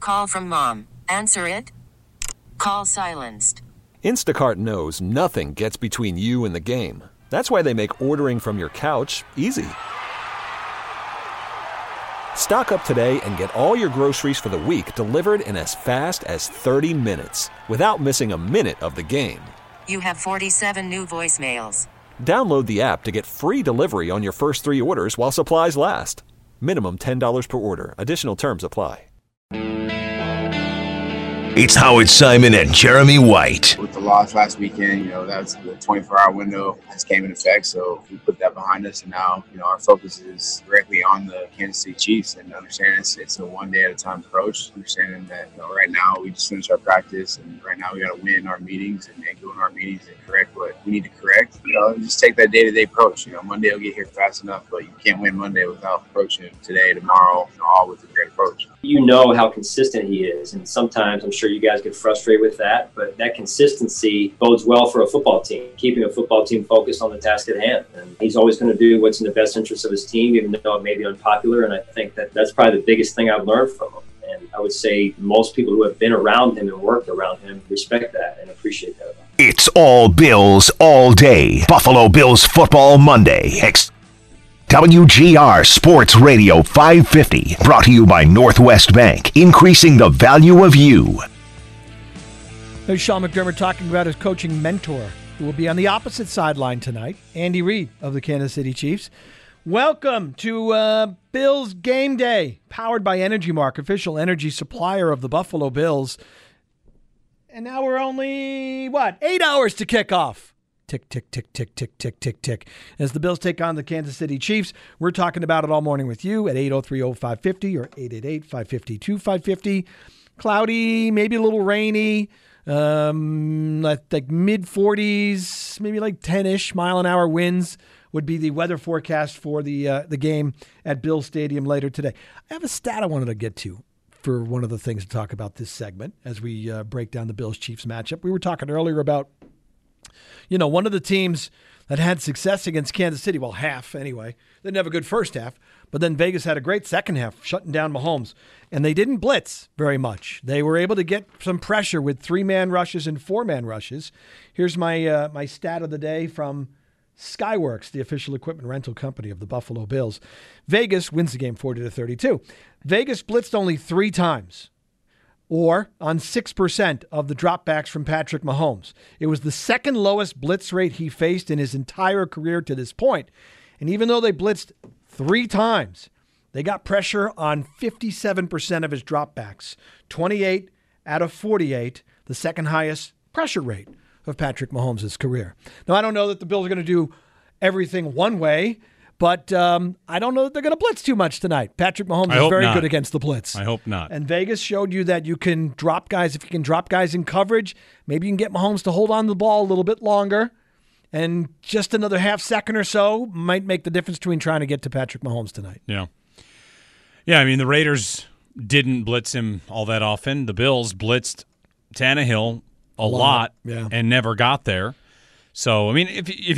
Call from mom. Answer it. Call silenced. Instacart knows nothing gets between you and the game. That's why they make ordering from your couch easy. Stock up today and get all your groceries for the week delivered in as fast as 30 minutes without missing a minute of the game. You have 47 new voicemails. Download the app to get free delivery on your first 3 orders while supplies last. Minimum $10 per order. Additional terms apply. It's Howard Simon and Jeremy White. With the loss last weekend, that's the 24-hour window just came in effect. So we put that behind us, and now, our focus is directly on the Kansas City Chiefs, and understanding it's a one day at a time approach. Understanding that right now we just finished our practice, and right now we got to win our meetings and go in our meetings and correct what we need to correct. Just take that day-to-day approach. Monday will get here fast enough, but you can't win Monday without approaching today, tomorrow, all with a great approach. You know how consistent he is, and sometimes I'm sure you guys get frustrated with that, but that consistency bodes well for a football team, keeping a football team focused on the task at hand. And he's always going to do what's in the best interest of his team, even though it may be unpopular. And I think that's probably the biggest thing I've learned from him. And I would say most people who have been around him and worked around him respect that and appreciate that. It's all Bills all day. Buffalo Bills Football Monday. WGR Sports Radio 550, brought to you by Northwest Bank, increasing the value of you. There's Sean McDermott talking about his coaching mentor, who will be on the opposite sideline tonight, Andy Reid of the Kansas City Chiefs. Welcome to Bills Game Day, powered by Energy Mark, official energy supplier of the Buffalo Bills. And now we're only, 8 hours to kick off. Tick, tick, tick, tick, tick, tick, tick, tick. As the Bills take on the Kansas City Chiefs, we're talking about it all morning with you at 803-0550 or 888-552-550. Cloudy, maybe a little rainy, like mid-40s, maybe like 10-ish mile-an-hour winds would be the weather forecast for the game at Bills Stadium later today. I have a stat I wanted to get to for one of the things to talk about this segment as we break down the Bills-Chiefs matchup. We were talking earlier about one of the teams that had success against Kansas City, well, half anyway. They didn't have a good first half, but then Vegas had a great second half, shutting down Mahomes. And they didn't blitz very much. They were able to get some pressure with 3-man rushes and 4-man rushes. Here's my my stat of the day from Skyworks, the official equipment rental company of the Buffalo Bills. Vegas wins the game 40-32. Vegas blitzed only 3 times, or on 6% of the dropbacks from Patrick Mahomes. It was the second lowest blitz rate he faced in his entire career to this point. And even though they blitzed 3 times, they got pressure on 57% of his dropbacks, 28 out of 48, the second highest pressure rate of Patrick Mahomes' career. Now, I don't know that the Bills are going to do everything one way, but I don't know that they're going to blitz too much tonight. Patrick Mahomes is very good against the blitz. I hope not. And Vegas showed you that you can drop guys. If you can drop guys in coverage, maybe you can get Mahomes to hold on to the ball a little bit longer. And just another half second or so might make the difference between trying to get to Patrick Mahomes tonight. Yeah. Yeah, I mean, the Raiders didn't blitz him all that often. The Bills blitzed Tannehill a lot and never got there. So, I mean,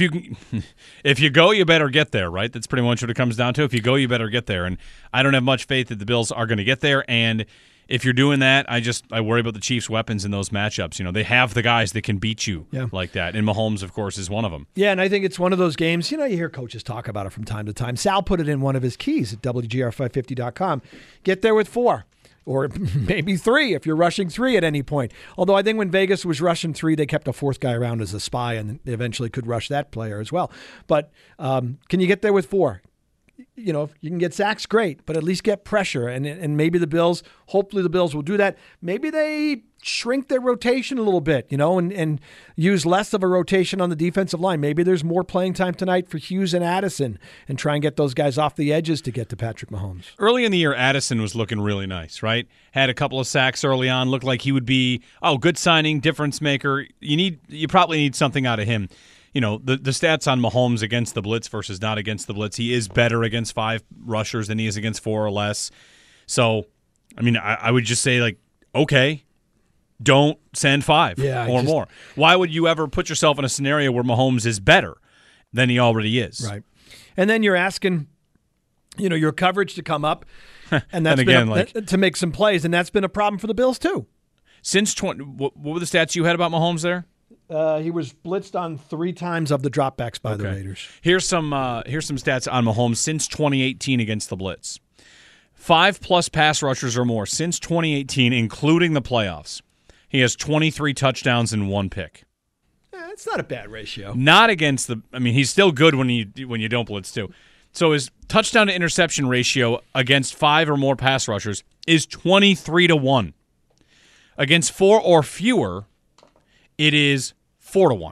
if you go, you better get there, right? That's pretty much what it comes down to. If you go, you better get there. And I don't have much faith that the Bills are going to get there. And if you're doing that, I worry about the Chiefs' weapons in those matchups. They have the guys that can beat you like that. And Mahomes, of course, is one of them. Yeah, and I think it's one of those games, you hear coaches talk about it from time to time. Sal put it in one of his keys at WGR550.com. Get there with 4. Or maybe 3 if you're rushing 3 at any point. Although I think when Vegas was rushing 3, they kept a 4th guy around as a spy and eventually could rush that player as well. But can you get there with 4? If you can get sacks, great, but at least get pressure. And maybe the Bills, hopefully the Bills will do that. Maybe they shrink their rotation a little bit, and use less of a rotation on the defensive line. Maybe there's more playing time tonight for Hughes and Addison and try and get those guys off the edges to get to Patrick Mahomes. Early in the year, Addison was looking really nice, right? Had a couple of sacks early on, looked like he would be, good signing, difference maker. You probably need something out of him. The stats on Mahomes against the blitz versus not against the blitz, he is better against 5 rushers than he is against 4 or less. So, I mean, I would just say, okay, don't send 5 or more. Why would you ever put yourself in a scenario where Mahomes is better than he already is? Right. And then you're asking, your coverage to come up. and that's again, to make some plays, and that's been a problem for the Bills too. Since what were the stats you had about Mahomes there? He was blitzed on 3 times of the dropbacks by the Raiders. Here's some stats on Mahomes since 2018 against the blitz. 5+ pass rushers or more since 2018, including the playoffs. He has 23 touchdowns and 1 pick. It's not a bad ratio. Not against the. I mean, he's still good when you don't blitz too. So his touchdown to interception ratio against 5 or more pass rushers is 23-1. Against 4 or fewer, it is 4-1.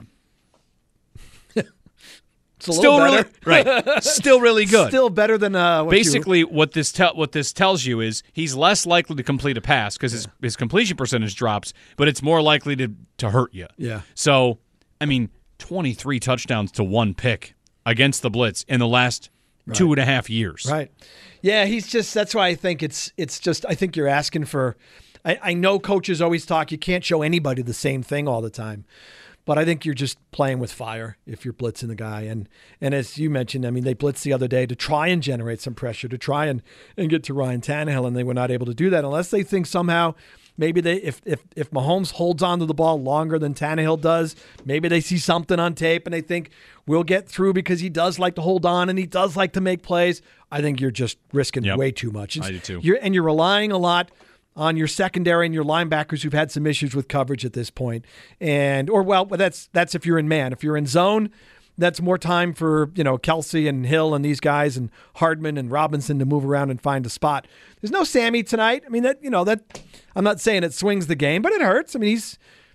Still really right. Still really good. Still better than what this tells you is he's less likely to complete a pass because his completion percentage drops, but it's more likely to hurt you. Yeah. So, I mean, 23 touchdowns to 1 pick against the blitz in the last 2.5 years. Right. Yeah, that's why I think it's just I think you're asking for I know coaches always talk you can't show anybody the same thing all the time. But I think you're just playing with fire if you're blitzing the guy. And as you mentioned, I mean, they blitzed the other day to try and generate some pressure, to try and get to Ryan Tannehill, and they were not able to do that unless they think somehow maybe if Mahomes holds on to the ball longer than Tannehill does, maybe they see something on tape and they think we'll get through because he does like to hold on and he does like to make plays. I think you're just risking way too much. I do too. You're relying a lot on your secondary and your linebackers who've had some issues with coverage at this point. That's if you're in man. If you're in zone, that's more time for, Kelsey and Hill and these guys and Hardman and Robinson to move around and find a spot. There's no Sammy tonight. I mean, that I'm not saying it swings the game, but it hurts. I mean, he's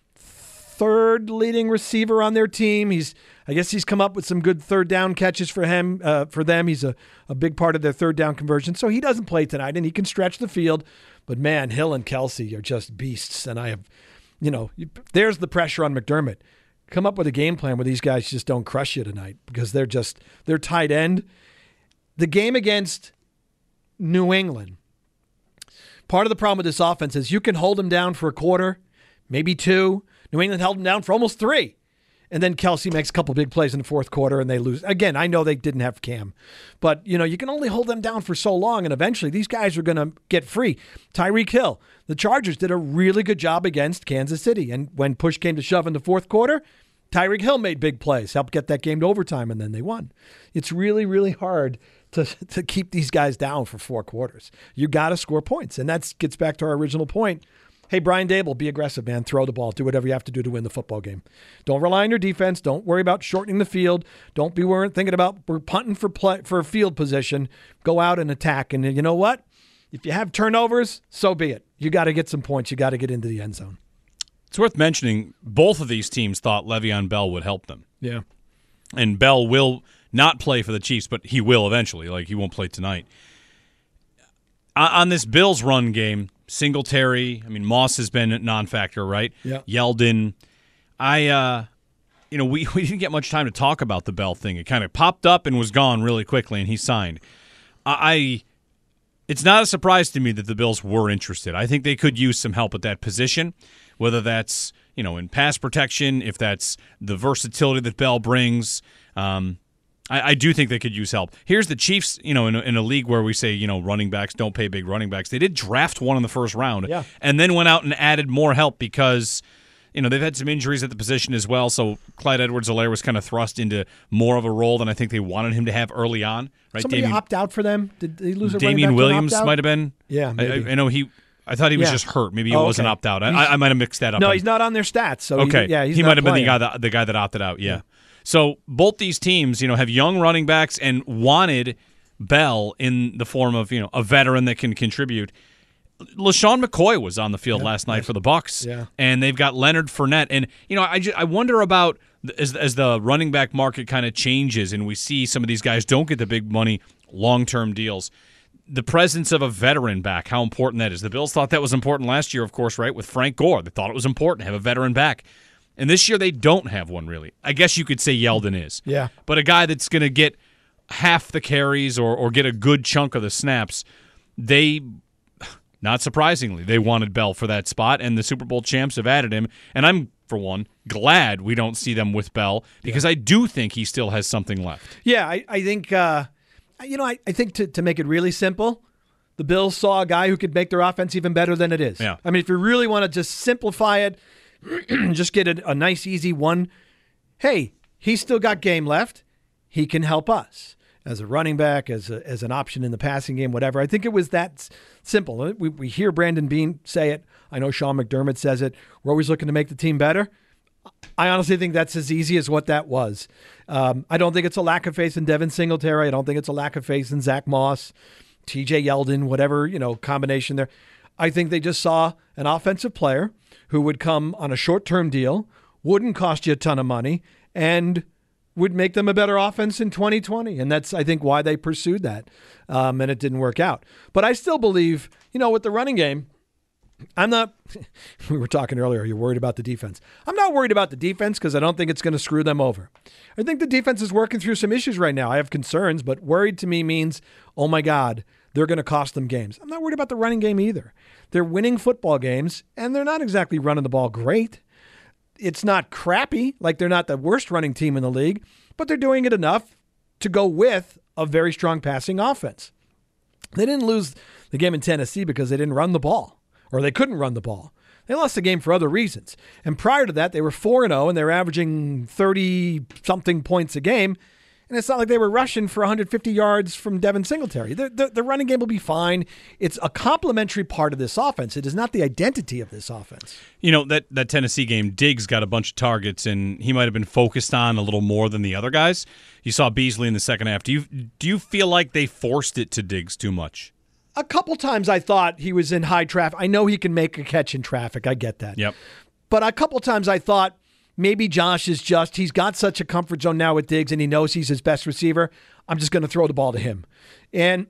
3rd leading receiver on their team. I guess he's come up with some good 3rd down catches for them. He's a big part of their 3rd down conversion. So he doesn't play tonight and he can stretch the field. But, man, Hill and Kelsey are just beasts. And I have, there's the pressure on McDermott. Come up with a game plan where these guys just don't crush you tonight because they're tight end. The game against New England, part of the problem with this offense is you can hold them down for a quarter, maybe 2. New England held them down for almost 3. And then Kelsey makes a couple big plays in the 4th quarter and they lose. Again, I know they didn't have Cam. But, you can only hold them down for so long, and eventually these guys are going to get free. Tyreek Hill, the Chargers did a really good job against Kansas City. And when push came to shove in the 4th quarter, Tyreek Hill made big plays, helped get that game to overtime, and then they won. It's really, really hard to keep these guys down for 4 quarters. You got to score points. And that gets back to our original point. Hey, Brian Dable, be aggressive, man. Throw the ball. Do whatever you have to do to win the football game. Don't rely on your defense. Don't worry about shortening the field. Don't be thinking about we're punting for field position. Go out and attack. And you know what? If you have turnovers, so be it. You got to get some points. You got to get into the end zone. It's worth mentioning both of these teams thought Le'Veon Bell would help them. Yeah. And Bell will not play for the Chiefs, but he will eventually. Like, he won't play tonight. On this Bills run game, Singletary, Moss has been a non-factor, right? Yeah. Yeldon. We didn't get much time to talk about the Bell thing. It kind of popped up and was gone really quickly, and he signed. It's not a surprise to me that the Bills were interested. I think they could use some help at that position, whether that's, in pass protection, if that's the versatility that Bell brings. I do think they could use help. Here's the Chiefs, in a league where we say, running backs don't pay big running backs. They did draft one in the 1st round and then went out and added more help because, they've had some injuries at the position as well. So Clyde Edwards-Helaire was kind of thrust into more of a role than I think they wanted him to have early on. Right? Somebody opt out for them? Did they lose a Damien Williams might have been. Yeah, maybe. I know I thought he was just hurt. Maybe he wasn't opt out. I might have mixed that up. No, he's not on their stats. So okay. He might have been the guy that opted out. Yeah. So both these teams, have young running backs and wanted Bell in the form of, a veteran that can contribute. LaShawn McCoy was on the field last night for the Bucs, and they've got Leonard Fournette. And, I wonder about as the running back market kind of changes and we see some of these guys don't get the big money long-term deals, the presence of a veteran back, how important that is. The Bills thought that was important last year, of course, right, with Frank Gore. They thought it was important to have a veteran back. And this year they don't have one, really. I guess you could say Yeldon is. Yeah. But a guy that's going to get half the carries or get a good chunk of the snaps, not surprisingly, they wanted Bell for that spot, and the Super Bowl champs have added him. And I'm, for one, glad we don't see them with Bell because I do think he still has something left. Yeah, I think, I think to make it really simple, the Bills saw a guy who could make their offense even better than it is. Yeah. I mean, if you really want to just simplify it, just get a nice, easy one. Hey, he's still got game left. He can help us as a running back, as an option in the passing game, whatever. I think it was that simple. We hear Brandon Beane say it. I know Sean McDermott says it. We're always looking to make the team better. I honestly think that's as easy as what that was. I don't think it's a lack of faith in Devin Singletary. I don't think it's a lack of faith in Zach Moss, TJ Yeldon, whatever, combination there. I think they just saw an offensive player who would come on a short-term deal, wouldn't cost you a ton of money, and would make them a better offense in 2020. And that's, I think, why they pursued that. And it didn't work out. But I still believe, with the running game, I'm not, we were talking earlier, you're worried about the defense. I'm not worried about the defense because I don't think it's going to screw them over. I think the defense is working through some issues right now. I have concerns, but worried to me means, oh my God, they're going to cost them games. I'm not worried about the running game either. They're winning football games, and they're not exactly running the ball great. It's not crappy, like they're not the worst running team in the league, but they're doing it enough to go with a very strong passing offense. They didn't lose the game in Tennessee because they didn't run the ball, or they couldn't run the ball. They lost the game for other reasons. And prior to that, they were 4-0, and they were averaging 30-something points a game. And it's not like they were rushing for 150 yards from Devin Singletary. The running game will be fine. It's a complementary part of this offense. It is not the identity of this offense. That Tennessee game, Diggs got a bunch of targets, and he might have been focused on a little more than the other guys. You saw Beasley in the second half. Do you feel like they forced it to Diggs too much? A couple times I thought he was in high traffic. I know he can make a catch in traffic. I get that. Yep. But a couple times I thought, maybe Josh he's got such a comfort zone now with Diggs and he knows he's his best receiver. I'm just going to throw the ball to him. And,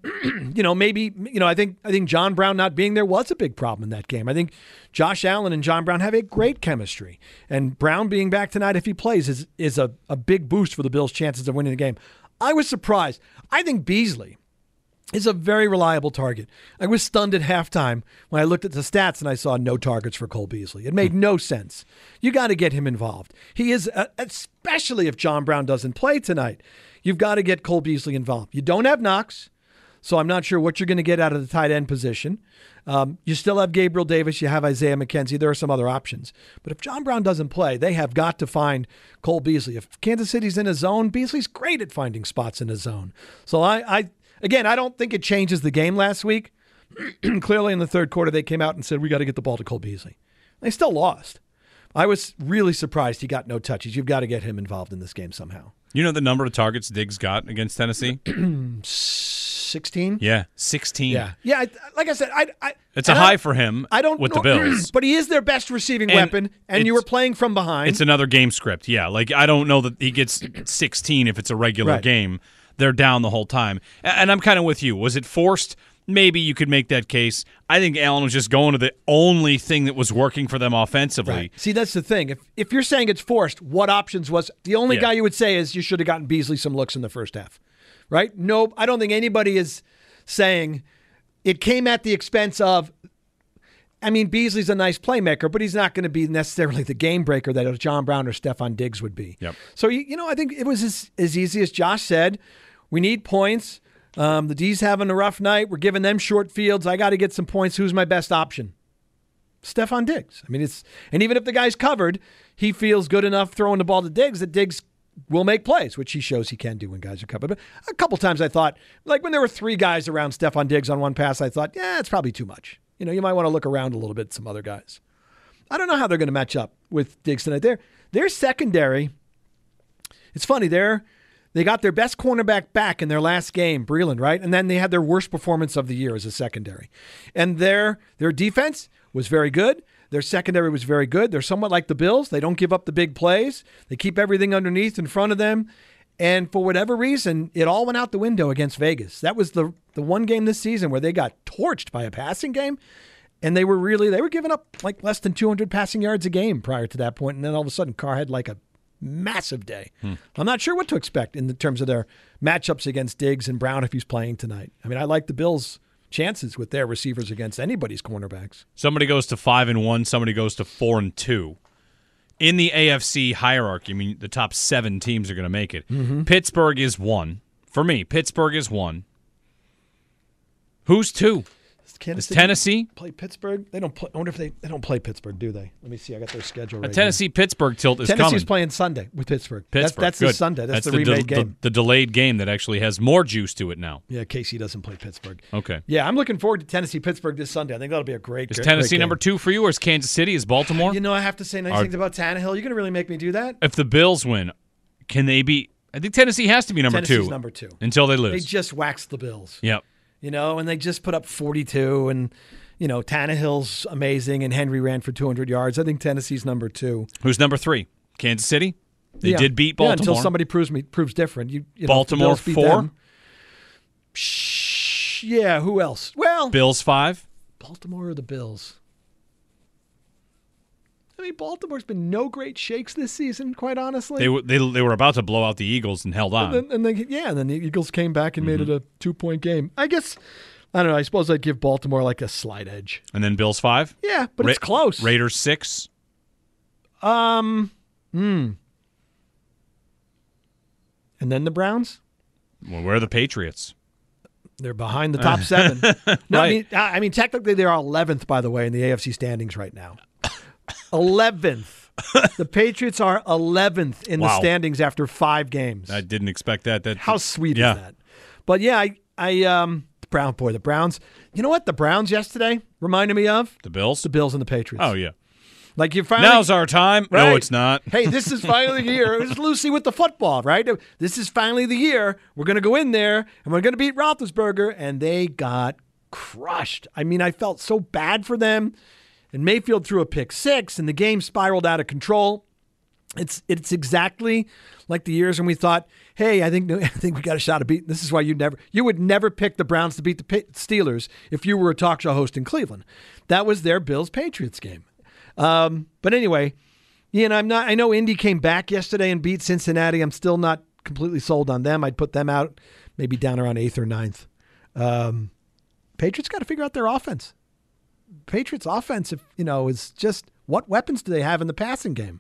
I think John Brown not being there was a big problem in that game. I think Josh Allen and John Brown have a great chemistry. And Brown being back tonight, if he plays, is a big boost for the Bills' chances of winning the game. I was surprised. I think Beasley is a very reliable target. I was stunned at halftime when I looked at the stats and I saw no targets for Cole Beasley. It made no sense. You got to get him involved. He is, especially if John Brown doesn't play tonight, you've got to get Cole Beasley involved. You don't have Knox, so I'm not sure what you're going to get out of the tight end position. You still have Gabriel Davis. You have Isaiah McKenzie. There are some other options. But if John Brown doesn't play, they have got to find Cole Beasley. If Kansas City's in a zone, Beasley's great at finding spots in a zone. So Again, I don't think it changes the game last week. Clearly in the third quarter, they came out and said, we got to get the ball to Cole Beasley. They still lost. I was really surprised he got no touches. You've got to get him involved in this game somehow. You know the number of targets Diggs got against Tennessee? 16? Yeah, 16. Yeah. Like I said, it's a high for him with the Bills. But he is their best receiving weapon, and you were playing from behind. It's another game script, yeah. Like, I don't know that he gets 16 if it's a regular game. They're down the whole time. And I'm kind of with you. Was it forced? Maybe you could make that case. I think Allen was just going to the only thing that was working for them offensively. Right. See, that's the thing. If you're saying it's forced, what options was the only guy you would say is you should have gotten Beasley some looks in the first half, right? No, I don't think anybody is saying it came at the expense of. I mean, Beasley's a nice playmaker, but he's not going to be necessarily the game breaker that John Brown or Stephon Diggs would be. Yep. So, I think it was as easy as Josh said. We need points. The D's having a rough night. We're giving them short fields. I got to get some points. Who's my best option? Stephon Diggs. I mean, and even if the guy's covered, he feels good enough throwing the ball to Diggs that Diggs will make plays, which he shows he can do when guys are covered. But a couple times I thought, like when there were 3 guys around Stephon Diggs on one pass, I thought, it's probably too much. You might want to look around a little bit at some other guys. I don't know how they're going to match up with Diggs tonight. Their secondary, it's funny, they got their best cornerback back in their last game, Breeland, right? And then they had their worst performance of the year as a secondary. And their defense was very good. Their secondary was very good. They're somewhat like the Bills. They don't give up the big plays. They keep everything underneath in front of them. And for whatever reason, it all went out the window against Vegas. That was the one game this season where they got torched by a passing game. And they were giving up like less than 200 passing yards a game prior to that point. And then all of a sudden, Carr had like a massive day. I'm not sure what to expect in terms of their matchups against Diggs and Brown if he's playing tonight. I mean, I like the Bills' chances with their receivers against anybody's cornerbacks. Somebody goes to 5-1, somebody goes to 4-2. In the AFC hierarchy, I mean, the top 7 teams are going to make it. Mm-hmm. Pittsburgh is 1. For me, Pittsburgh is 1. Who's 2? Kansas City Tennessee play Pittsburgh? They don't play. I wonder if they don't play Pittsburgh, do they? Let me see. I got their schedule right Tennessee-Pittsburgh tilt is Tennessee's coming. playing Sunday with Pittsburgh. Pittsburgh. That's the Sunday. That's the remade game. The delayed game that actually has more juice to it now. Yeah, KC doesn't play Pittsburgh. Okay. Yeah, I'm looking forward to Tennessee-Pittsburgh this Sunday. I think that'll be a great Is great Tennessee game. number 2 for you, or is Kansas City? Is Baltimore? You know, I have to say nice things about Tannehill. You're going to really make me do that? If the Bills win, can they be? I think Tennessee has to be number 2. Tennessee's number 2. Until they They lose. just waxed the Bills. Yep. You know, and they just put up 42, and, you know, Tannehill's amazing, and Henry ran for 200 yards. I think Tennessee's number 2. Who's number 3? Kansas City? They did beat Baltimore. Yeah, until somebody proves different. You know, Baltimore if the Bills beat 4? them- Yeah, who else? Well, Bills 5? Baltimore or the Bills? I mean, Baltimore's been no great shakes this season, quite honestly. They were about to blow out the Eagles and held on. And then the Eagles came back and made it a 2-point game. I guess, I don't know, I suppose I'd give Baltimore like a slight edge. And then Bills 5? Yeah, but it's close. Raiders 6? And then the Browns? Well, where are the Patriots? They're behind the top 7. No, Right. I mean, technically they're 11th, by the way, in the AFC standings right now. 11th. The Patriots are 11th in the standings after 5 games. I didn't expect that. How sweet is that? But yeah, the Browns. You know what the Browns yesterday reminded me of? The Bills? The Bills and the Patriots. Oh, yeah. Like you finally. Now's our time. Right? No, it's not. Hey, this is finally the year. It was Lucy with the football, right? This is finally the year. We're going to go in there and we're going to beat Roethlisberger, and they got crushed. I mean, I felt so bad for them. And Mayfield threw a pick 6, and the game spiraled out of control. It's exactly like the years when we thought, hey, I think we got a shot at beating. This is why you would never pick the Browns to beat the Steelers if you were a talk show host in Cleveland. That was their Bills-Patriots game. But anyway, I know Indy came back yesterday and beat Cincinnati. I'm still not completely sold on them. I'd put them out maybe down around 8th or 9th. Patriots got to figure out their offense. Patriots offense, is just what weapons do they have in the passing game?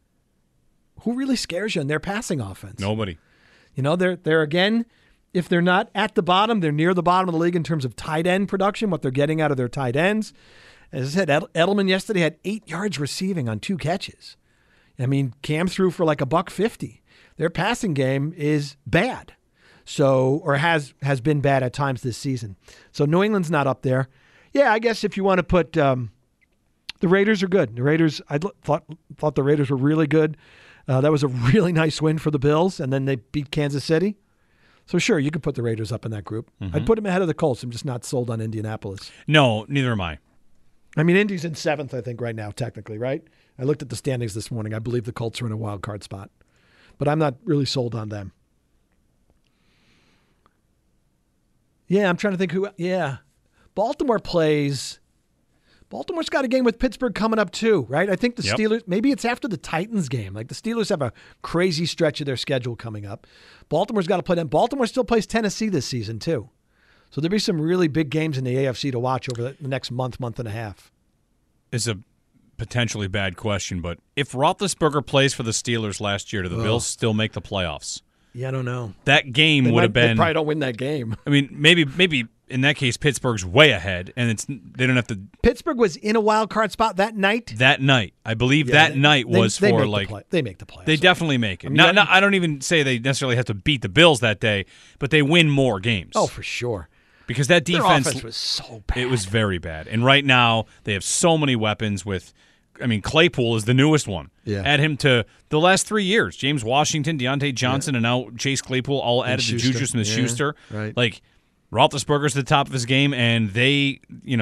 Who really scares you in their passing offense? Nobody. They're again, if they're not at the bottom, they're near the bottom of the league in terms of tight end production, what they're getting out of their tight ends. As I said, Edelman yesterday had 8 yards receiving on 2 catches. I mean, Cam threw for like $150. Their passing game is bad. Or has been bad at times this season. So New England's not up there. Yeah, I guess if you want to put the Raiders are good. The Raiders, I thought the Raiders were really good. That was a really nice win for the Bills, and then they beat Kansas City. So sure, you could put the Raiders up in that group. Mm-hmm. I'd put them ahead of the Colts. I'm just not sold on Indianapolis. No, neither am I. I mean, Indy's in 7th, I think, right now, technically, right? I looked at the standings this morning. I believe the Colts are in a wild card spot. But I'm not really sold on them. Yeah, I'm trying to think who. Yeah. Baltimore's got a game with Pittsburgh coming up too, right? I think the Steelers, maybe it's after the Titans game. Like the Steelers have a crazy stretch of their schedule coming up. Baltimore's got to play them. Baltimore still plays Tennessee this season too. So there'll be some really big games in the AFC to watch over the next month and a half. It's a potentially bad question, but if Roethlisberger plays for the Steelers last year, do the Bills still make the playoffs? Yeah, I don't know. That game would have been. They probably don't win that game. I mean, maybe in that case, Pittsburgh's way ahead, and they don't have to. Pittsburgh was in a wild card spot that night. That night, I believe night was they for they make the playoffs. They definitely make it. I don't even say they necessarily have to beat the Bills that day, but they win more games. Oh, for sure. Because that defense, their offense was so bad. It was very bad, and right now they have so many weapons with. I mean, Claypool is the newest one. Yeah. Add him to the last 3 years. James Washington, Deontay Johnson, and now Chase Claypool all added to Juju Smith-Schuster. Right. Like, Roethlisberger's at the top of his game, and they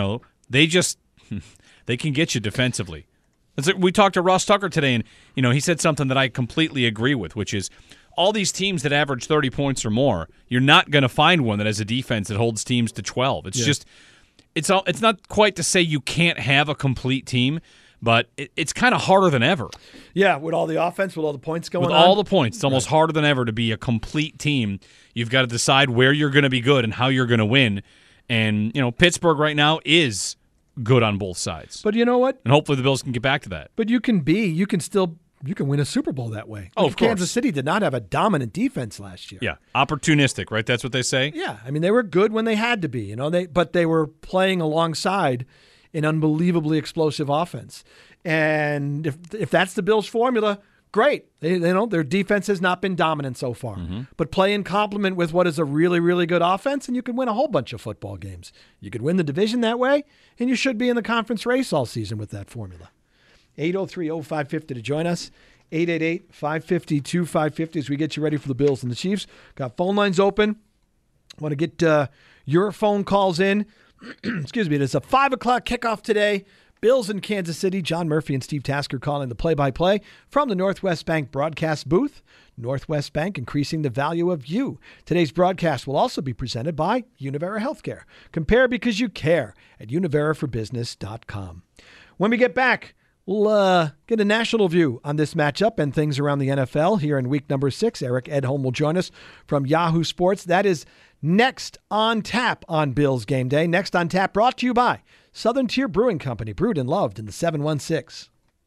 can get you defensively. We talked to Ross Tucker today, and he said something that I completely agree with, which is all these teams that average 30 points or more, you're not going to find one that has a defense that holds teams to 12. It's just it's not quite to say you can't have a complete team, but it's kind of harder than ever. Yeah, with all the offense, with all the points going on. With all the points, it's almost harder than ever to be a complete team. You've got to decide where you're going to be good and how you're going to win. And, Pittsburgh right now is good on both sides. But you know what? And hopefully the Bills can get back to that. But you can still You can win a Super Bowl that way. Oh, of course. Kansas City did not have a dominant defense last year. Yeah, opportunistic, right? That's what they say? Yeah, I mean, they were good when they had to be, but they were playing alongside an unbelievably explosive offense. And if that's the Bills' formula, great. Their defense has not been dominant so far. Mm-hmm. But play in complement with what is a really, really good offense, and you can win a whole bunch of football games. You could win the division that way, and you should be in the conference race all season with that formula. 803-0550 to join us. 888-550-2550 as we get you ready for the Bills and the Chiefs. Got phone lines open. Want to get your phone calls in. Excuse me. It's a 5 o'clock kickoff today. Bills in Kansas City. John Murphy and Steve Tasker calling the play-by-play from the Northwest Bank broadcast booth. Northwest Bank, increasing the value of you. Today's broadcast will also be presented by Univera Healthcare. Compare because you care at univeraforbusiness.com. When we get back, we'll get a national view on this matchup and things around the NFL here in week number 6. Eric Edholm will join us from Yahoo Sports. That is next on tap on Bills Game Day. Next on tap brought to you by Southern Tier Brewing Company, brewed and loved in the 716.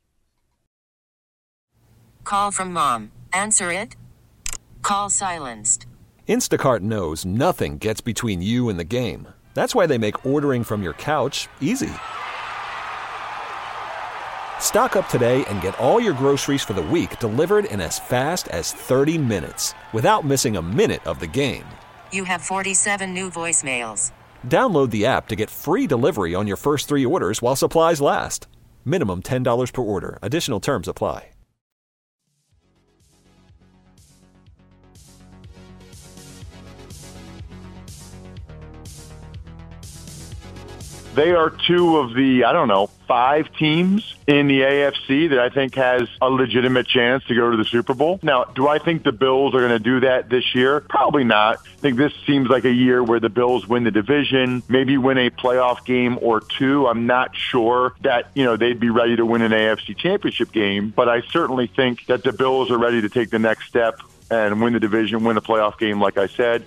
Call from mom. Answer it. Call silenced. Instacart knows nothing gets between you and the game. That's why they make ordering from your couch easy. Stock up today and get all your groceries for the week delivered in as fast as 30 minutes without missing a minute of the game. You have 47 new voicemails. Download the app to get free delivery on your first 3 orders while supplies last. Minimum $10 per order. Additional terms apply. They are 2 of the, 5 teams in the AFC that I think has a legitimate chance to go to the Super Bowl. Now, do I think the Bills are going to do that this year? Probably not. I think this seems like a year where the Bills win the division, maybe win a playoff game or 2. I'm not sure that, they'd be ready to win an AFC championship game, but I certainly think that the Bills are ready to take the next step and win the division, win a playoff game, like I said.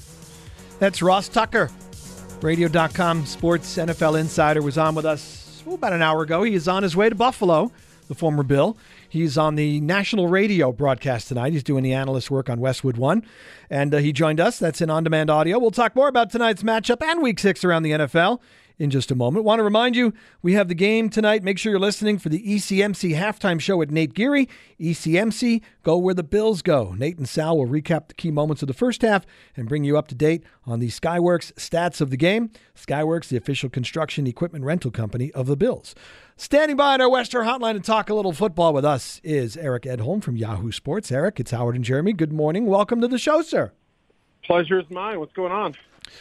That's Ross Tucker. Radio.com sports NFL insider was on with us about an hour ago. He is on his way to Buffalo, the former Bill. He's on the national radio broadcast tonight. He's doing the analyst work on Westwood One. And he joined us. That's in on-demand audio. We'll talk more about tonight's matchup and Week 6 around the NFL in just a moment. Want to remind you, we have the game tonight. Make sure you're listening for the ECMC halftime show with Nate Geary. ECMC, go where the Bills go. Nate and Sal will recap the key moments of the first half and bring you up to date on the Skyworks stats of the game. Skyworks, the official construction equipment rental company of the Bills. Standing by on our Western hotline to talk a little football with us is Eric Edholm from Yahoo Sports. Eric, it's Howard and Jeremy. Good morning. Welcome to the show, sir. Pleasure is mine. What's going on?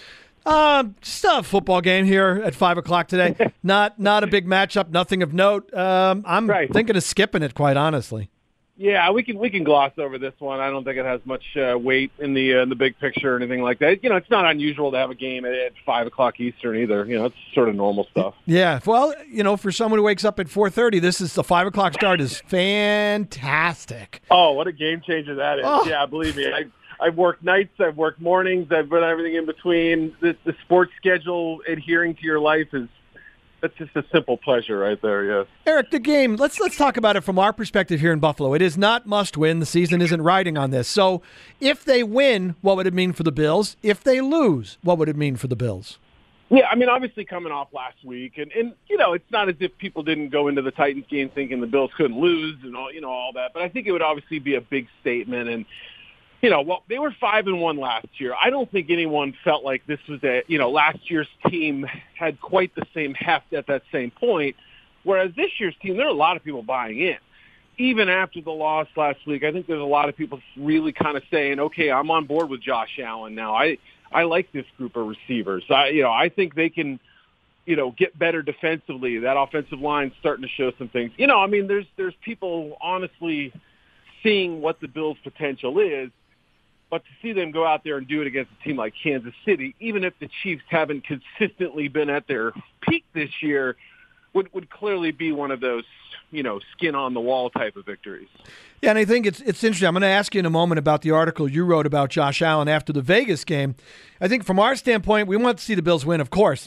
Just a football game here at 5 o'clock today. Not a big matchup, nothing of note. I'm thinking of skipping it, quite honestly. Yeah, we can gloss over this one. I don't think it has much weight in the big picture or anything like that. It's not unusual to have a game at 5 o'clock Eastern either. It's sort of normal stuff. Yeah, well, for someone who wakes up at 4:30, this is the 5 o'clock start is fantastic. Oh, what a game changer that is! Oh. Yeah, believe me, I've worked nights, I've worked mornings, I've done everything in between. The sports schedule adhering to your life that's just a simple pleasure right there, yes. Eric, the game, let's talk about it from our perspective here in Buffalo. It is not must win. The season isn't riding on this. So if they win, what would it mean for the Bills? If they lose, what would it mean for the Bills? Yeah, obviously coming off last week, and it's not as if people didn't go into the Titans game thinking the Bills couldn't lose and all that, but I think it would obviously be a big statement. And they were 5-1 last year. I don't think anyone felt like this was last year's team had quite the same heft at that same point, whereas this year's team, there are a lot of people buying in. Even after the loss last week, I think there's a lot of people really kind of saying, okay, I'm on board with Josh Allen now. I like this group of receivers. I think they can, get better defensively. That offensive line's starting to show some things. There's people honestly seeing what the Bills' potential is. But to see them go out there and do it against a team like Kansas City, even if the Chiefs haven't consistently been at their peak this year, would clearly be one of those, skin-on-the-wall type of victories. Yeah, and I think it's interesting. I'm going to ask you in a moment about the article you wrote about Josh Allen after the Vegas game. I think from our standpoint, we want to see the Bills win, of course.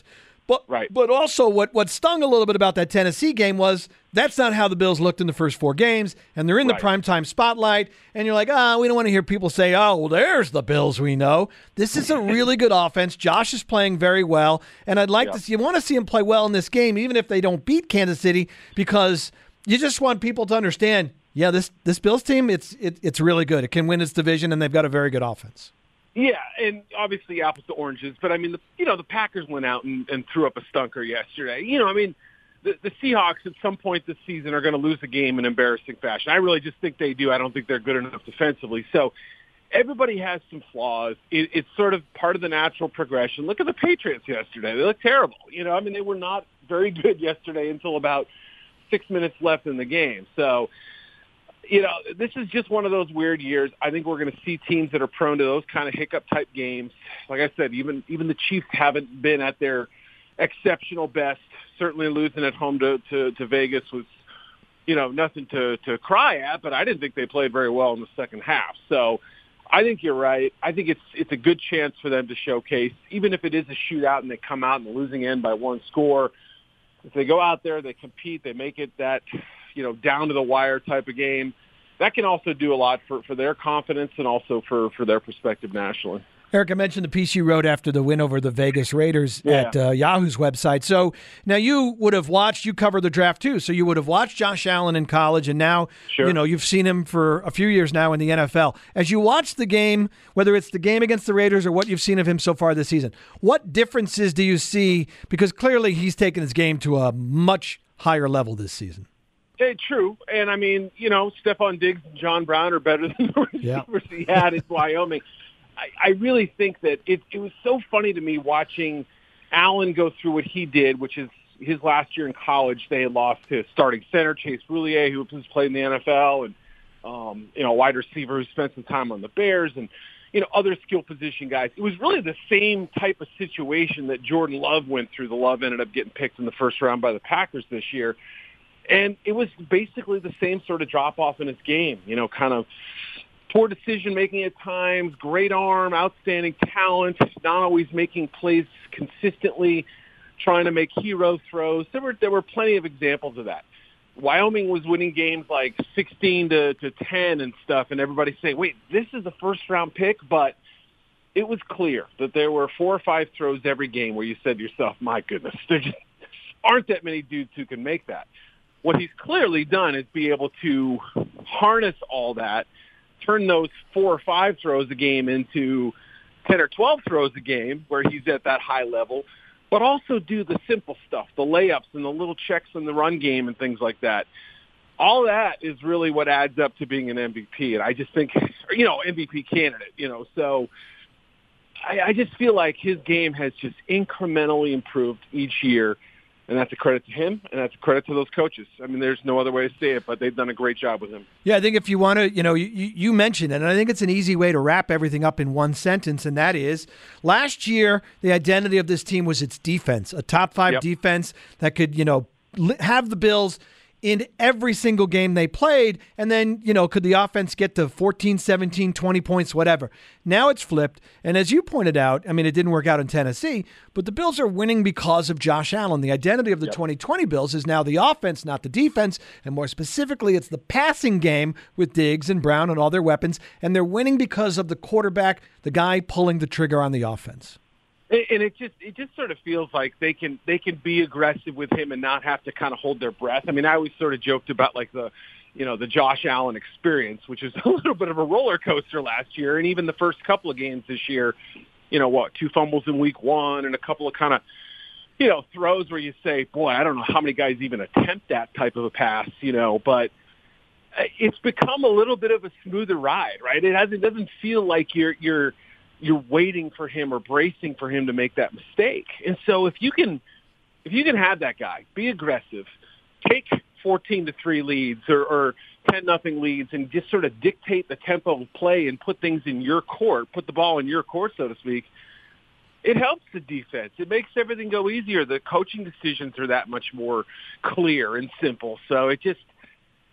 But also what stung a little bit about that Tennessee game was that's not how the Bills looked in the first 4 games, and they're in the primetime spotlight, and you're like, we don't want to hear people say, well, there's the Bills we know. This is a really good offense. Josh is playing very well, and I'd like to see, you want to see him play well in this game, even if they don't beat Kansas City, because you just want people to understand, this Bills team, it's really good. It can win its division, and they've got a very good offense. Yeah, and obviously apples to oranges, but I mean, the Packers went out and threw up a stunker yesterday. The Seahawks at some point this season are going to lose a game in embarrassing fashion. I really just think they do. I don't think they're good enough defensively. So everybody has some flaws. It's sort of part of the natural progression. Look at the Patriots yesterday. They look terrible. They were not very good yesterday until about 6 minutes left in the game. So, this is just one of those weird years. I think we're going to see teams that are prone to those kind of hiccup-type games. Like I said, even the Chiefs haven't been at their exceptional best. Certainly losing at home to Vegas was, nothing to cry at, but I didn't think they played very well in the second half. So I think you're right. I think it's a good chance for them to showcase, even if it is a shootout and they come out in the losing end by 1 score. If they go out there, they compete, they make it that, down to the wire type of game, that can also do a lot for their confidence and also for their perspective nationally. Eric, I mentioned the piece you wrote after the win over the Vegas Raiders at Yahoo's website. So now you covered the draft too, so you would have watched Josh Allen in college, and now you've seen him for a few years now in the NFL. As you watch the game, whether it's the game against the Raiders or what you've seen of him so far this season, what differences do you see? Because clearly he's taken his game to a much higher level this season. True. And I mean, Stephon Diggs and John Brown are better than the receivers he had at Wyoming. I really think that it was so funny to me watching Allen go through what he did, which is his last year in college. They had lost his starting center, Chase Roulier, who has played in the NFL, and a wide receiver who spent some time on the Bears, and other skill position guys. It was really the same type of situation that Jordan Love went through. The Love ended up getting picked in the first round by the Packers this year. And it was basically the same sort of drop-off in his game, kind of poor decision-making at times, great arm, outstanding talent, not always making plays consistently, trying to make hero throws. There were plenty of examples of that. Wyoming was winning games like 16-10 and stuff, and everybody saying, wait, this is a first-round pick? But it was clear that there were 4 or 5 throws every game where you said to yourself, my goodness, there just aren't that many dudes who can make that. What he's clearly done is be able to harness all that, turn those 4 or 5 throws a game into 10 or 12 throws a game where he's at that high level, but also do the simple stuff, the layups and the little checks in the run game and things like that. All that is really what adds up to being an MVP. And I just think, MVP candidate, so I just feel like his game has just incrementally improved each year. And that's a credit to him, and that's a credit to those coaches. I mean, there's no other way to say it, but they've done a great job with him. Yeah, I think if you want to, you mentioned it, and I think it's an easy way to wrap everything up in one sentence, and that is, last year, the identity of this team was its defense, a top 5 defense that could, have the Bills in every single game they played, and then, could the offense get to 14, 17, 20 points, whatever. Now it's flipped, and as you pointed out, I mean, it didn't work out in Tennessee, but the Bills are winning because of Josh Allen. The identity of the 2020 Bills is now the offense, not the defense, and more specifically, it's the passing game with Diggs and Brown and all their weapons, and they're winning because of the quarterback, the guy pulling the trigger on the offense. And it just sort of feels like they can be aggressive with him and not have to kind of hold their breath. I mean, I always sort of joked about like the Josh Allen experience, which is a little bit of a roller coaster last year, and even the first couple of games this year. 2 fumbles in week 1 and a couple of kind of throws where you say, boy, I don't know how many guys even attempt that type of a pass. But it's become a little bit of a smoother ride, right? It doesn't feel like you're waiting for him or bracing for him to make that mistake. And so if you can have that guy be aggressive, take 14-3 leads or 10-0 leads and just sort of dictate the tempo of play and put things in your court, put the ball in your court, so to speak, it helps the defense. It makes everything go easier. The coaching decisions are that much more clear and simple. So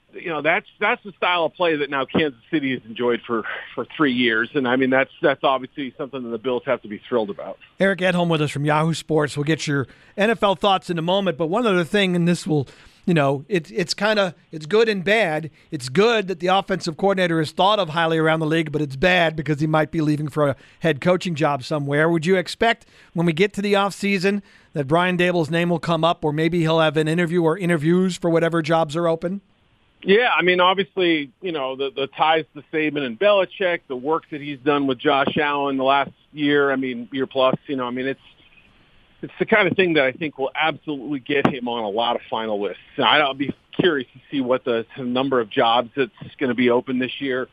that's the style of play that now Kansas City has enjoyed for 3 years. And, I mean, that's obviously something that the Bills have to be thrilled about. Eric Edholm with us from Yahoo Sports. We'll get your NFL thoughts in a moment. But one other thing, and this will, it's good and bad. It's good that the offensive coordinator is thought of highly around the league, but it's bad because he might be leaving for a head coaching job somewhere. Would you expect when we get to the offseason that Brian Daboll's name will come up, or maybe he'll have an interview or interviews for whatever jobs are open? Yeah, I mean, obviously, the ties to Saban and Belichick, the work that he's done with Josh Allen the last year, year plus, it's the kind of thing that I think will absolutely get him on a lot of final lists. I'll be curious to see what the number of jobs that's going to be open this year.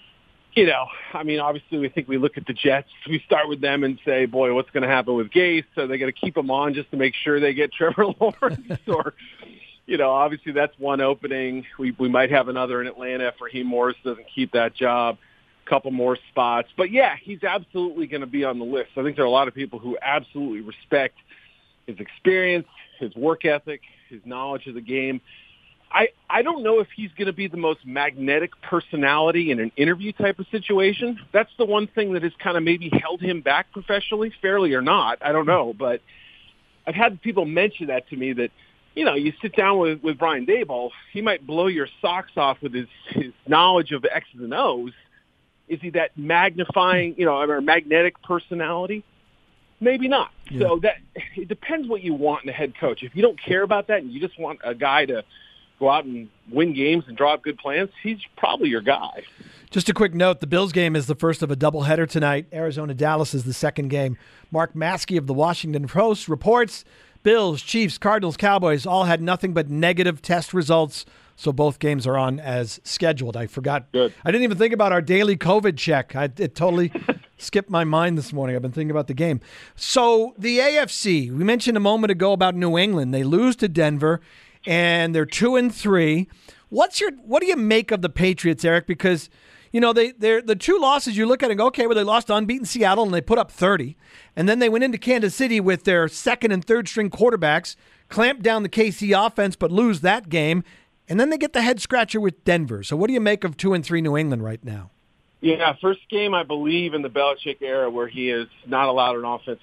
Obviously, we look at the Jets. We start with them and say, boy, what's going to happen with Gase? Are they going to keep him on just to make sure they get Trevor Lawrence? Or, obviously that's one opening. We might have another in Atlanta if Raheem Morris doesn't keep that job. A couple more spots. But, yeah, he's absolutely going to be on the list. I think there are a lot of people who absolutely respect his experience, his work ethic, his knowledge of the game. I don't know if he's going to be the most magnetic personality in an interview type of situation. That's the one thing that has kind of maybe held him back professionally, fairly or not. I don't know. But I've had people mention that to me that, you sit down with Brian Daboll, he might blow your socks off with his knowledge of the X's and O's. Is he that magnifying, or magnetic personality? Maybe not. Yeah. So it depends what you want in a head coach. If you don't care about that and you just want a guy to go out and win games and draw up good plans, he's probably your guy. Just a quick note, the Bills game is the first of a doubleheader tonight. Arizona-Dallas is the second game. Mark Maskey of the Washington Post reports Bills, Chiefs, Cardinals, Cowboys all had nothing but negative test results, so both games are on as scheduled. I forgot. Good. I didn't even think about our daily COVID check. It totally skipped my mind this morning. I've been thinking about the game. So the AFC, we mentioned a moment ago about New England. They lose to Denver, and they're 2-3. What do you make of the Patriots, Eric? Because they're the two losses you look at and go, okay, well, they lost to unbeaten Seattle and they put up 30. And then they went into Kansas City with their second and third string quarterbacks, clamped down the KC offense, but lose that game. And then they get the head scratcher with Denver. So what do you make of 2-3 New England right now? Yeah, first game, I believe, in the Belichick era where he is not allowed an offense,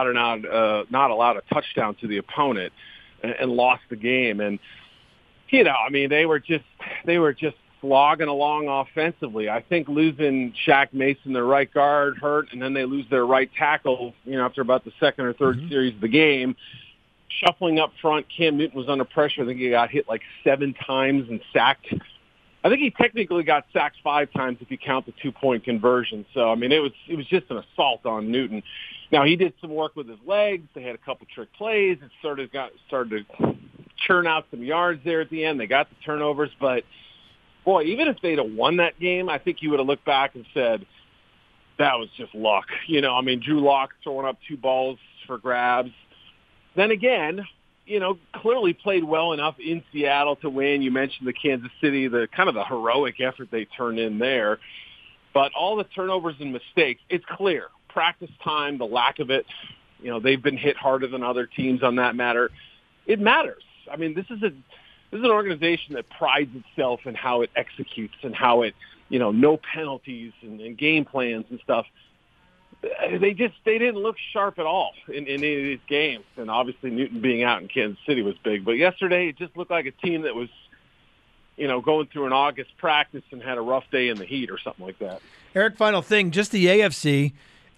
not allowed a touchdown to the opponent and lost the game. And, they were just slogging along offensively. I think losing Shaq Mason, their right guard, hurt, and then they lose their right tackle, after about the second or third series of the game. Shuffling up front, Cam Newton was under pressure. I think he got hit like 7 times and sacked. I think he technically got sacked 5 times if you count the 2-point conversion. So, it was just an assault on Newton. Now, he did some work with his legs. They had a couple trick plays. It started to churn out some yards there at the end. They got the turnovers, but boy, even if they'd have won that game, I think you would have looked back and said, that was just luck. Drew Lock throwing up 2 balls for grabs. Then again, clearly played well enough in Seattle to win. You mentioned the Kansas City, the kind of the heroic effort they turned in there. But all the turnovers and mistakes, it's clear. Practice time, the lack of it, they've been hit harder than other teams on that matter. It matters. This is an organization that prides itself in how it executes and how it, no penalties and game plans and stuff. They didn't look sharp at all in any of these games. And obviously Newton being out in Kansas City was big. But yesterday it just looked like a team that was, going through an August practice and had a rough day in the heat or something like that. Eric, final thing, just the AFC.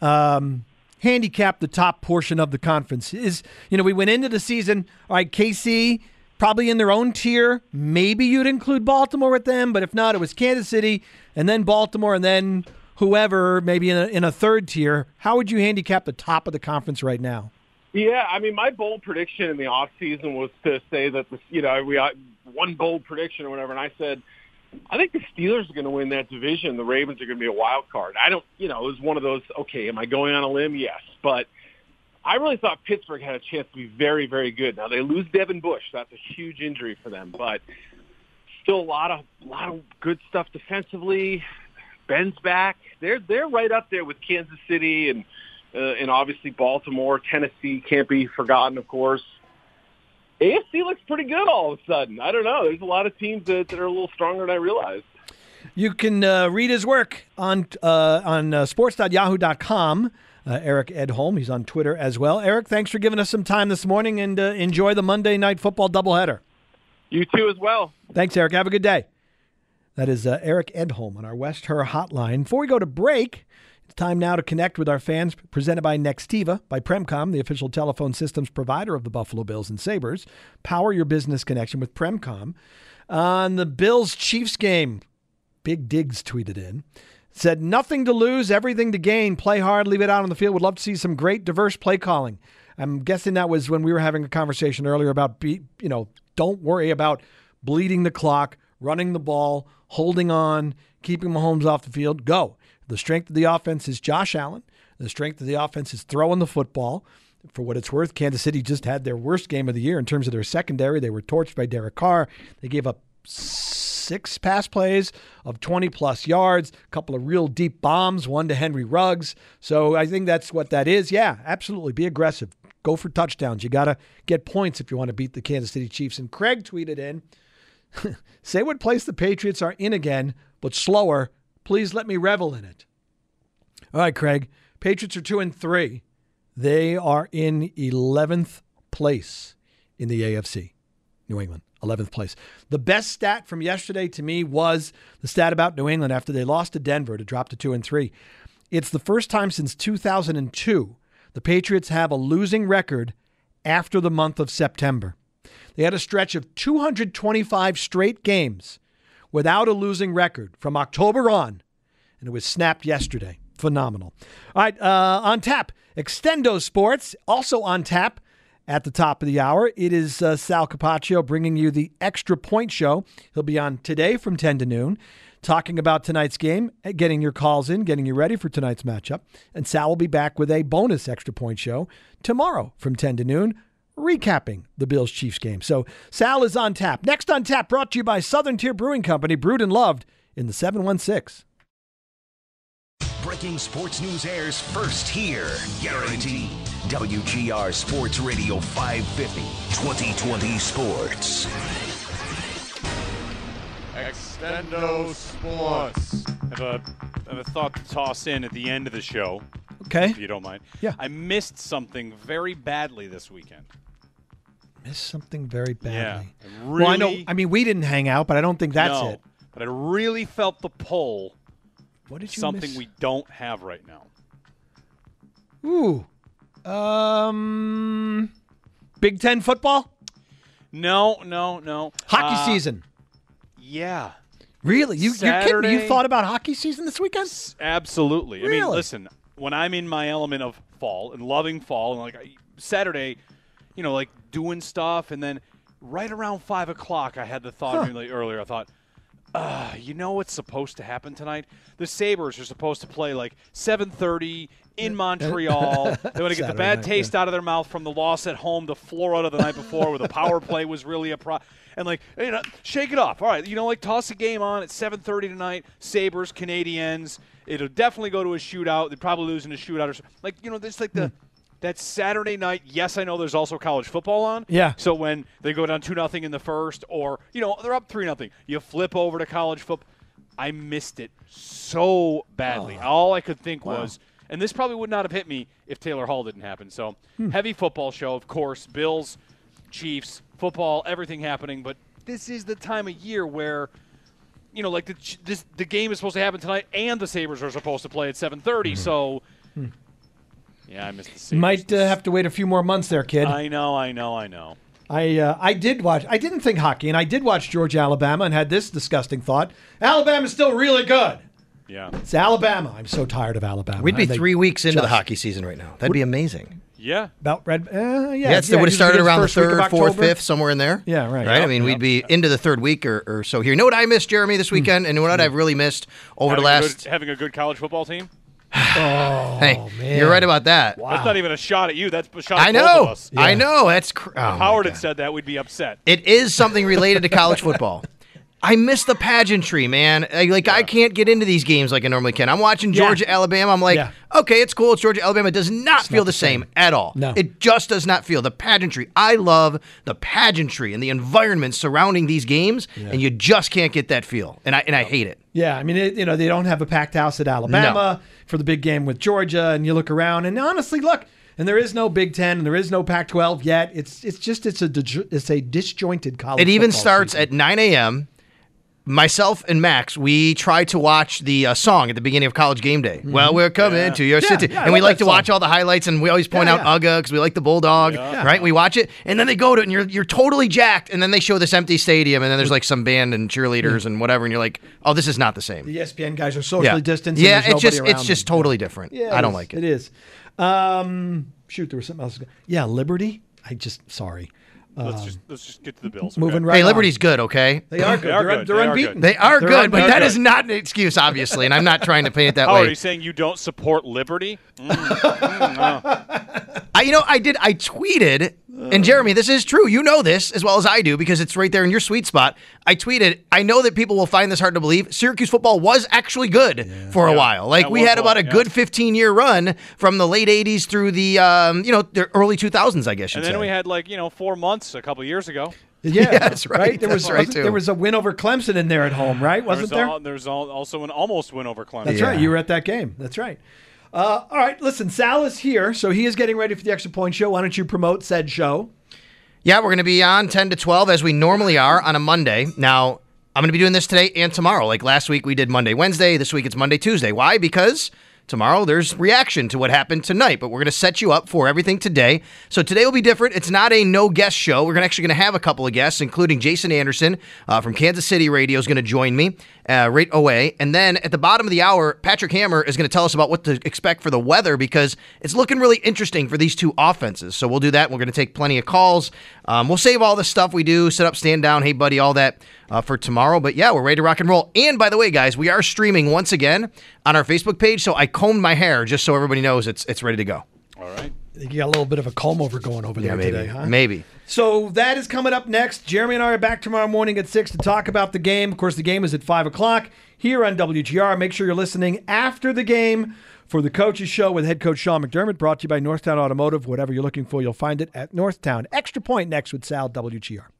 Handicap the top portion of the conference. We went into the season, all right, KC probably in their own tier. Maybe you'd include Baltimore with them, but if not, it was Kansas City and then Baltimore and then whoever, maybe in a third tier. How would you handicap the top of the conference right now? Yeah, my bold prediction in the offseason was to say that, we got one bold prediction or whatever, and I said, I think the Steelers are going to win that division. The Ravens are going to be a wild card. It was one of those, okay, am I going on a limb? Yes. But I really thought Pittsburgh had a chance to be very, very good. Now, they lose Devin Bush. That's a huge injury for them. But still a lot of good stuff defensively. Ben's back. They're right up there with Kansas City and obviously Baltimore. Tennessee can't be forgotten, of course. AFC looks pretty good all of a sudden. I don't know. There's a lot of teams that are a little stronger than I realized. You can read his work on sports.yahoo.com. Eric Edholm, he's on Twitter as well. Eric, thanks for giving us some time this morning, and enjoy the Monday Night Football doubleheader. You too as well. Thanks, Eric. Have a good day. That is Eric Edholm on our West Her hotline. Before we go to break, it's time now to connect with our fans, presented by Nextiva, by Premcom, the official telephone systems provider of the Buffalo Bills and Sabres. Power your business connection with Premcom. On the Bills-Chiefs game, Big Diggs tweeted in, said, nothing to lose, everything to gain. Play hard, leave it out on the field. Would love to see some great, diverse play calling. I'm guessing that was when we were having a conversation earlier about, don't worry about bleeding the clock, running the ball, holding on, keeping Mahomes off the field. Go. The strength of the offense is Josh Allen. The strength of the offense is throwing the football. For what it's worth, Kansas City just had their worst game of the year in terms of their secondary. They were torched by Derek Carr. They gave up 6 pass plays of 20-plus yards, a couple of real deep bombs, one to Henry Ruggs. So I think that's what that is. Yeah, absolutely. Be aggressive. Go for touchdowns. You got to get points if you want to beat the Kansas City Chiefs. And Craig tweeted in, say what place the Patriots are in again, but slower. Please let me revel in it. All right, Craig. Patriots are 2-3. They are in 11th place in the AFC. New England, 11th place. The best stat from yesterday to me was the stat about New England after they lost to Denver to drop to 2-3. It's the first time since 2002 the Patriots have a losing record after the month of September. They had a stretch of 225 straight games without a losing record from October on, and it was snapped yesterday. Phenomenal. All right, on tap, Extendo Sports, also on tap at the top of the hour. It is Sal Capaccio bringing you the Extra Point Show. He'll be on today from 10 to noon, talking about tonight's game, getting your calls in, getting you ready for tonight's matchup. And Sal will be back with a bonus Extra Point Show tomorrow from 10 to noon, recapping the Bills-Chiefs game. So Sal is on tap. Next on tap, brought to you by Southern Tier Brewing Company, brewed and loved in the 716. Breaking sports news airs first here. Guaranteed. WGR Sports Radio 550. 2020 Sports. Extendo Sports. I have a thought to toss in at the end of the show. Okay. If you don't mind. Yeah. I missed something very badly this weekend. Missed something very badly. Yeah. Really, well, I know. I mean, we didn't hang out, but I don't think that's it. But I really felt the pull. What did you Something miss? we don't have right now. Ooh. Big Ten football? No. Hockey season. Yeah. Really? You're kidding me? You thought about hockey season this weekend? Absolutely. Really? I mean, listen, when I'm in my element of fall and loving fall, and like Saturday, like doing stuff, and then right around 5 o'clock, I had the thought earlier. I thought, what's supposed to happen tonight? The Sabres are supposed to play like 7:30 in Montreal. They want to get the bad taste out of their mouth from the loss at home to Florida the night before, where the power play was really and shake it off. All right, toss a game on at 7:30 tonight. Sabres, Canadiens. It'll definitely go to a shootout. They'd probably lose in a shootout or this that Saturday night. Yes, I know there's also college football on. Yeah. So when they go down 2-0 in the first, or they're up 3-0, you flip over to college football. I missed it so badly. All I could think was, and this probably would not have hit me if Taylor Hall didn't happen. So heavy football show, of course. Bills, Chiefs, football, everything happening. But this is the time of year where, the game is supposed to happen tonight, and the Sabres are supposed to play at 7:30. So. Yeah, I missed the Sabres. Might have to wait a few more months there, kid. I know. I did watch. I didn't think hockey, and I did watch Georgia, Alabama, and had this disgusting thought. Alabama's still really good. Yeah. It's Alabama. I'm so tired of Alabama. We'd be 3 weeks into the hockey season right now. That'd be amazing. Yeah. About red. It would have started around the 3rd, 4th, 5th, somewhere in there. Yeah, right. Right? I mean, we'd be into the 3rd week or so here. You know what I missed, Jeremy, this weekend? And you know what I've really missed over the last... Having a good college football team? Hey, man. You're right about that. Wow. That's not even a shot at you. That's a shot at both of us. I know. That's if Howard had said that, we'd be upset. It is something related to college football. I miss the pageantry, man. I can't get into these games like I normally can. I'm watching Georgia, Alabama. I'm like, okay, it's cool. It's Georgia, Alabama. It does not feel the same at all. No. It just does not feel. The pageantry. I love the pageantry and the environment surrounding these games, and you just can't get that feel. And I hate it. Yeah, I mean, they don't have a packed house at Alabama for the big game with Georgia, and you look around, and honestly, look, and there is no Big Ten, and there is no Pac-12 yet. It's a disjointed college. It even football starts season. at 9 a.m. Myself and Max, we try to watch the song at the beginning of College Game Day. Mm-hmm. Well, we're coming to your city. And we like to watch all the highlights, and we always point out Uga because we like the Bulldog, right? We watch it, and then they go to it, and you're totally jacked, and then they show this empty stadium, and then there's like some band and cheerleaders and whatever, and you're like, oh, this is not the same. The ESPN guys are socially distanced. Yeah, and it's just totally different. Yeah, I don't like it. It is. Shoot, there was something else. Yeah, Liberty. Sorry. Let's just get to the Bills. Moving right. Hey, Liberty's good, okay? They are good. They're unbeaten. They are good, but that is not an excuse, obviously, and I'm not trying to paint it that way. Are you saying you don't support Liberty? I tweeted, and Jeremy, this is true. You know this as well as I do because it's right there in your sweet spot. I tweeted, I know that people will find this hard to believe. Syracuse football was actually good for a while. Like, we had about a good 15-year run from the late 80s through the the early 2000s, I guess you'd say. And then we had 4 months a couple years ago. Yeah, that's right. There was a win over Clemson in there at home, right? Wasn't there? There's also an almost win over Clemson. That's right. You were at that game. That's right. All right, listen, Sal is here, so he is getting ready for the Extra Point Show. Why don't you promote said show? Yeah, we're going to be on 10 to 12 as we normally are on a Monday. Now, I'm going to be doing this today and tomorrow. Like last week, we did Monday, Wednesday. This week, it's Monday, Tuesday. Why? Because tomorrow, there's reaction to what happened tonight, but we're going to set you up for everything today. So today will be different. It's not a no-guest show. We're actually going to have a couple of guests, including Jason Anderson from Kansas City Radio is going to join me right away. And then at the bottom of the hour, Patrick Hammer is going to tell us about what to expect for the weather because it's looking really interesting for these two offenses. So we'll do that. We're going to take plenty of calls. We'll save all the stuff we do, sit up, stand down, hey, buddy, all that for tomorrow. But yeah, we're ready to rock and roll. And by the way, guys, we are streaming once again on our Facebook page. So I combed my hair just so everybody knows it's ready to go. All right. You got a little bit of a comb over going over there maybe, today, huh? Maybe. So that is coming up next. Jeremy and I are back tomorrow morning at 6 to talk about the game. Of course, the game is at 5 o'clock here on WGR. Make sure you're listening after the game for the Coaches Show with head coach Sean McDermott, brought to you by Northtown Automotive. Whatever you're looking for, you'll find it at Northtown. Extra Point next with Sal, WGR.